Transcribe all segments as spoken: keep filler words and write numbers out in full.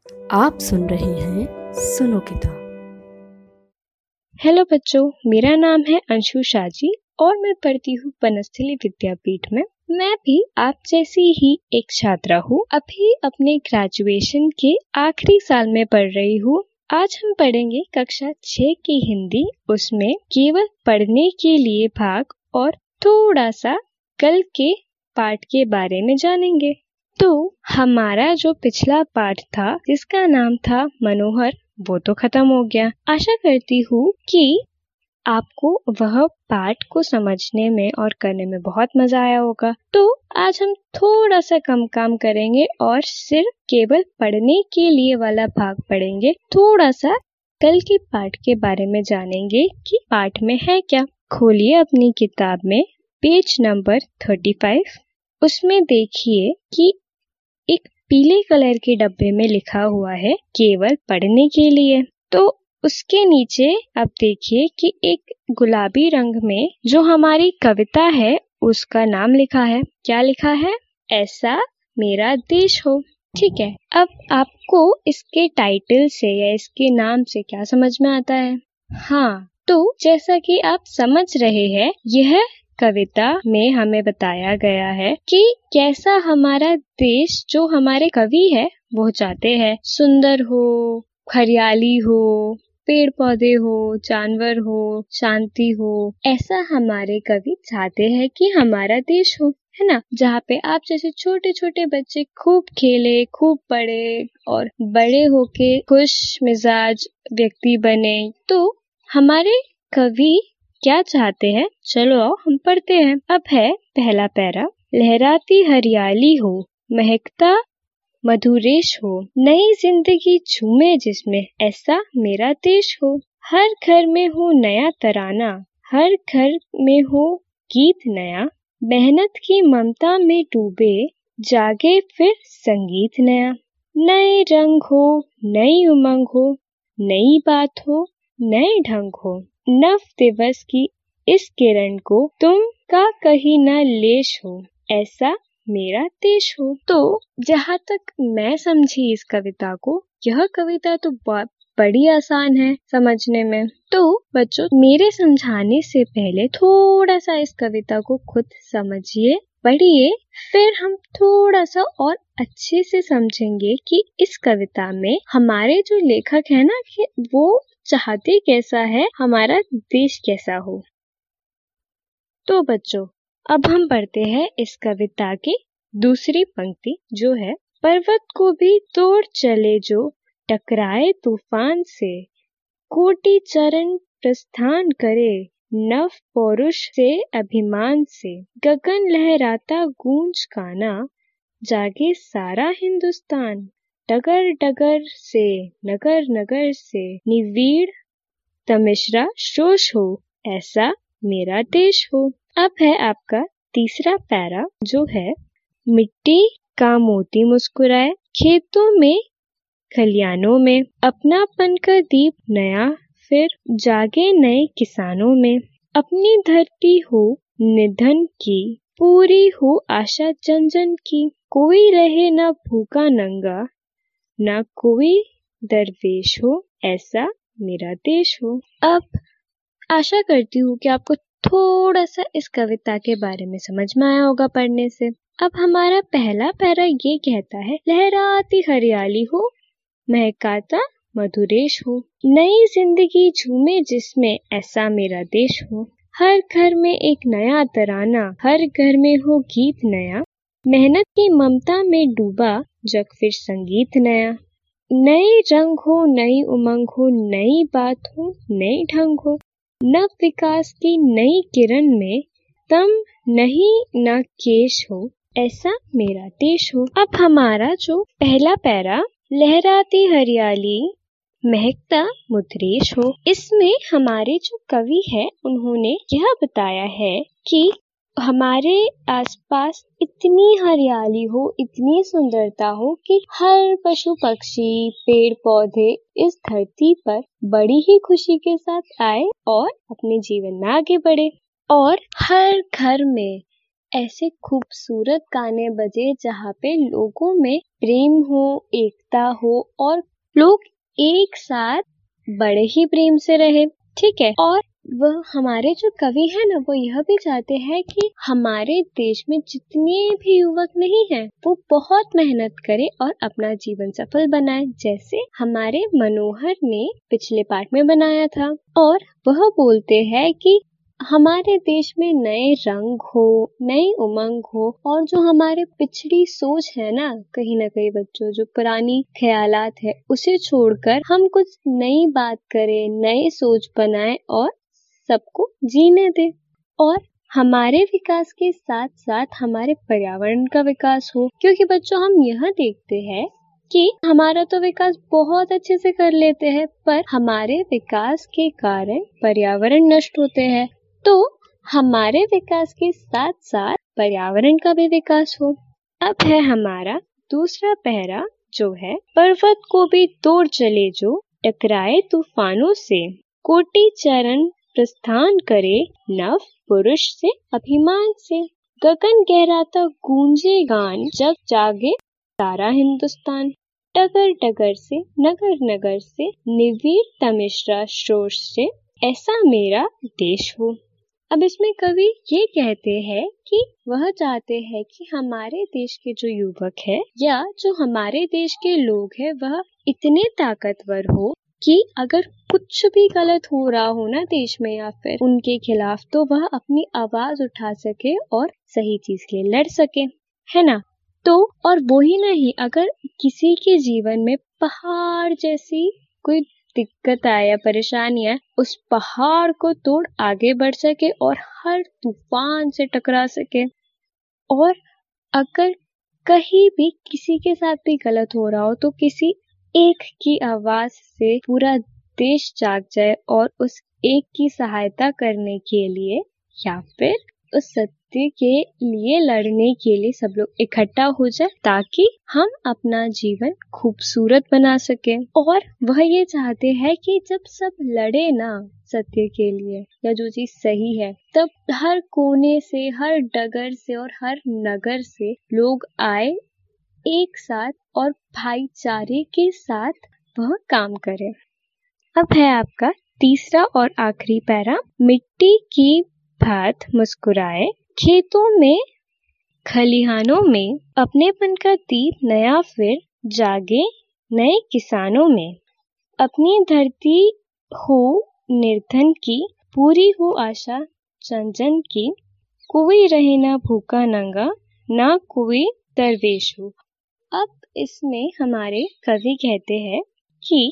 आप सुन रहे हैं सुनो किताब। हेलो बच्चों, मेरा नाम है अंशु शाजी और मैं पढ़ती हूँ वनस्थली विद्यापीठ में। मैं भी आप जैसी ही एक छात्रा हूँ। अभी अपने ग्रेजुएशन के आखिरी साल में पढ़ रही हूँ। आज हम पढ़ेंगे कक्षा छह की हिंदी, उसमें केवल पढ़ने के लिए भाग और थोड़ा सा कल के पाठ के बारे में जानेंगे। तो हमारा जो पिछला पाठ था जिसका नाम था मनोहर, वो तो खत्म हो गया। आशा करती हूँ कि आपको वह पाठ को समझने में और करने में बहुत मजा आया होगा। तो आज हम थोड़ा सा कम काम करेंगे और सिर्फ केवल पढ़ने के लिए वाला भाग पढ़ेंगे। थोड़ा सा कल के पाठ के बारे में जानेंगे कि पाठ में है क्या। खोलिए अपनी किताब में पेज नंबर पैंतीस। उसमें देखिए कि एक पीले कलर के डब्बे में लिखा हुआ है केवल पढ़ने के लिए। तो उसके नीचे अब देखिए कि एक गुलाबी रंग में जो हमारी कविता है उसका नाम लिखा है। क्या लिखा है? ऐसा मेरा देश हो। ठीक है, अब आपको इसके टाइटल से या इसके नाम से क्या समझ में आता है? हाँ, तो जैसा कि आप समझ रहे हैं, यह कविता में हमें बताया गया है कि कैसा हमारा देश जो हमारे कवि है वो चाहते हैं सुंदर हो, हरियाली हो, पेड़ पौधे हो, जानवर हो, शांति हो। ऐसा हमारे कवि चाहते हैं कि हमारा देश हो, है ना, जहाँ पे आप जैसे छोटे छोटे बच्चे खूब खेले, खूब पढ़े और बड़े होके खुश मिजाज व्यक्ति बने। तो हमारे कवि क्या चाहते हैं, चलो आओ हम पढ़ते हैं। अब है पहला पैरा। लहराती हरियाली हो, महकता मधुरेश हो, नई जिंदगी झूमे जिसमें, ऐसा मेरा देश हो। हर घर में हो नया तराना, हर घर में हो गीत नया, मेहनत की ममता में डूबे, जागे फिर संगीत नया। नए रंग हो, नई उमंग हो, नई बात हो, नए ढंग हो, नव दिवस की इस किरण को तुम का कहीं न लेश हो, ऐसा मेरा देश हो। तो जहाँ तक मैं समझी इस कविता को, यह कविता तो बहुत बड़ी आसान है समझने में। तो बच्चों, मेरे समझाने से पहले थोड़ा सा इस कविता को खुद समझिए, पढ़िए, फिर हम थोड़ा सा और अच्छे से समझेंगे कि इस कविता में हमारे जो लेखक है ना, कि वो चाहते कैसा है, हमारा देश कैसा हो। तो बच्चों, अब हम पढ़ते हैं इस कविता की दूसरी पंक्ति, जो है पर्वत को भी तोड़ चले जो, टकराए तूफान से, कोटि चरण प्रस्थान करे, नव पौरुष से अभिमान से, गगन लहराता गूंज गाना, जागे सारा हिंदुस्तान, डगर डगर से, नगर नगर से, निवीड़ तमिश्रा शोष हो, ऐसा मेरा देश हो। अब है आपका तीसरा पैरा, जो है मिट्टी का मोती मुस्कुराए, खेतों में खलियानों में, अपनापन का दीप नया फिर जागे नए किसानों में, अपनी धरती हो निधन की, पूरी हो आशा जन जन की, कोई रहे न भूखा नंगा, न कोई दरवेश हो, ऐसा मेरा देश हो। अब आशा करती हूँ कि आपको थोड़ा सा इस कविता के बारे में समझ में आया होगा पढ़ने से। अब हमारा पहला पैरा ये कहता है, लहराती हरियाली हो, महकाता मधुरेश हो, नई जिंदगी झूमे जिसमें, ऐसा मेरा देश हो। हर घर में एक नया तराना, हर घर में हो गीत नया, मेहनत की ममता में डूबा जग फिर संगीत नया, नए रंग हो, नई उमंग हो, नई बात हो, नए ढंग हो, नव विकास की नई किरण में, तम नहीं न केश हो, ऐसा मेरा देश हो। अब हमारा जो पहला पैरा, लहराती हरियाली महकता मधुरेश हो, इसमें हमारे जो कवि है उन्होंने यह बताया है कि हमारे आसपास इतनी हरियाली हो, इतनी सुंदरता हो कि हर पशु पक्षी पेड़ पौधे इस धरती पर बड़ी ही खुशी के साथ आए और अपने जीवन में आगे बढ़े, और हर घर में ऐसे खूबसूरत गाने बजे जहाँ पे लोगों में प्रेम हो, एकता हो और लोग एक साथ बड़े ही प्रेम से रहे। ठीक है, और वह हमारे जो कवि है ना, वो यह भी चाहते हैं कि हमारे देश में जितने भी युवक नहीं हैं, वो बहुत मेहनत करे और अपना जीवन सफल बनाए, जैसे हमारे मनोहर ने पिछले पार्ट में बनाया था। और वह बोलते हैं कि हमारे देश में नए रंग हो, नई उमंग हो, और जो हमारे पिछड़ी सोच है ना, कहीं ना कहीं बच्चों, जो पुरानी ख्यालात है, उसे छोड़कर हम कुछ नई बात करें, नई सोच बनाएं और सबको जीने दें। और हमारे विकास के साथ साथ हमारे पर्यावरण का विकास हो, क्योंकि बच्चों हम यह देखते हैं कि हमारा तो विकास बहुत अच्छे से कर लेते हैं, पर हमारे विकास के कारण पर्यावरण नष्ट होते हैं। तो हमारे विकास के साथ साथ पर्यावरण का भी विकास हो। अब है हमारा दूसरा पहरा, जो है पर्वत को भी तोड़ चले जो, टकराए तूफानों से, कोटि चरण प्रस्थान करे, नव पुरुष से अभिमान से, गगन गहराता गूंजे गान, जग जागे सारा हिंदुस्तान, टगर टगर से नगर नगर से, निवीर तमिश्रा शोर से, ऐसा मेरा देश हो। अब इसमें कवि ये कहते हैं कि वह चाहते हैं कि हमारे देश के जो युवक है या जो हमारे देश के लोग हैं, वह इतने ताकतवर हो कि अगर कुछ भी गलत हो रहा हो ना देश में या फिर उनके खिलाफ, तो वह अपनी आवाज उठा सके और सही चीज के लिए लड़ सके, है ना। तो और वो ही नहीं, अगर किसी के जीवन में पहाड़ जैसी कोई दिक्कत आए या परेशानी है, उस पहाड़ को तोड़ आगे बढ़ सके और हर तूफान से टकरा सके। और अगर कहीं भी किसी के साथ भी गलत हो रहा हो, तो किसी एक की आवाज से पूरा देश जाग जाए और उस एक की सहायता करने के लिए या फिर उस सत्य के लिए लड़ने के लिए सब लोग इकट्ठा हो जाए, ताकि हम अपना जीवन खूबसूरत बना सके। और वह ये चाहते हैं कि जब सब लड़े ना सत्य के लिए या जो चीज सही है, तब हर कोने से, हर डगर से और हर नगर से लोग आए एक साथ और भाईचारे के साथ वह काम करें। अब है आपका तीसरा और आखिरी पैरा, मिट्टी की भात मुस्कुराए, खेतों में खलिहानों में, अपनेपन का दीप नया फिर जागे नए किसानों में, अपनी धरती हो निर्धन की, पूरी हो आशा जन जन की, कोई रहे ना भूखा नंगा, ना कोई दरवेश हो। अब इसमें हमारे कवि कहते हैं कि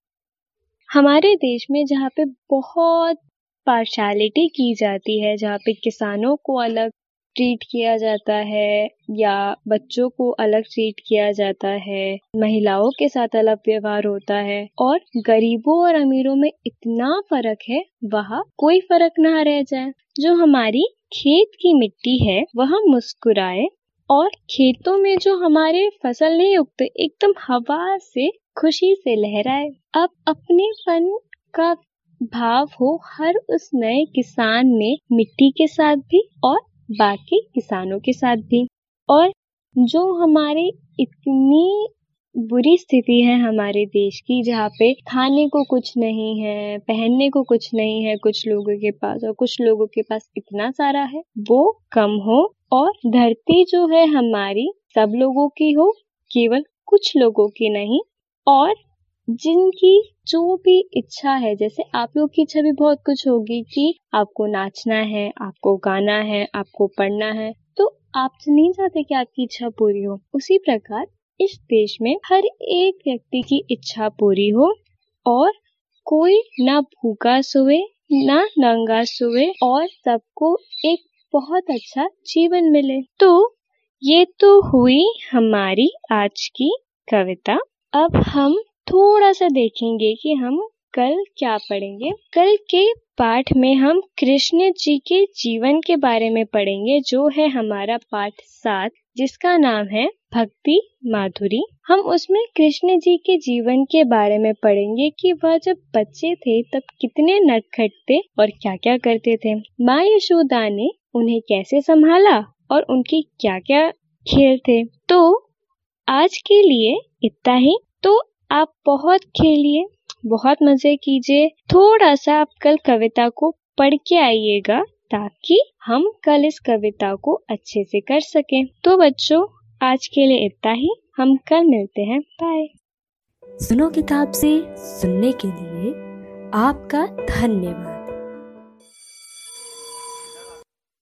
हमारे देश में जहाँ पे बहुत पार्शियलिटी की जाती है, जहाँ पे किसानों को अलग ट्रीट किया जाता है या बच्चों को अलग ट्रीट किया जाता है, महिलाओं के साथ अलग व्यवहार होता है, और गरीबों और अमीरों में इतना फर्क है, वहाँ कोई फर्क ना रह जाए। जो हमारी खेत की मिट्टी है वह मुस्कुराए, और खेतों में जो हमारे फसल नहीं उगते, एकदम हवा से खुशी से लहराए। अब अपनेपन का भाव हो हर उस नए किसान में, मिट्टी के साथ भी और बाकी किसानों के साथ भी। और जो हमारे इतनी बुरी स्थिति है हमारे देश की, जहाँ पे खाने को कुछ नहीं है, पहनने को कुछ नहीं है कुछ लोगों के पास, और कुछ लोगों के पास इतना सारा है, वो कम हो, और धरती जो है हमारी सब लोगों की हो, केवल कुछ लोगों की नहीं। और जिनकी जो भी इच्छा है, जैसे आप लोग की इच्छा भी बहुत कुछ होगी कि आपको नाचना है, आपको गाना है, आपको पढ़ना है, तो आप नहीं चाहते कि आपकी इच्छा पूरी हो। उसी प्रकार इस देश में हर एक व्यक्ति की इच्छा पूरी हो, और कोई ना भूखा सोए ना नंगा सोए, और सबको एक बहुत अच्छा जीवन मिले। तो ये तो हुई हमारी आज की कविता। अब हम थोड़ा सा देखेंगे कि हम कल क्या पढ़ेंगे। कल के पाठ में हम कृष्ण जी के जीवन के बारे में पढ़ेंगे, जो है हमारा पाठ सात, जिसका नाम है भक्ति माधुरी। हम उसमें कृष्ण जी के जीवन के बारे में पढ़ेंगे कि वह जब बच्चे थे तब कितने नटखट थे और क्या क्या करते थे। माँ यशोदा ने उन्हें कैसे संभाला और उनके क्या क्या खेल थे। तो आज के लिए इतना ही। तो आप बहुत खेलिए, बहुत मजे कीजिए। थोड़ा सा आप कल कविता को पढ़ के आइएगा ताकि हम कल इस कविता को अच्छे से कर सकें। तो बच्चों, आज के लिए इतना ही। हम कल मिलते हैं। बाय। सुनो किताब से सुनने के लिए आपका धन्यवाद।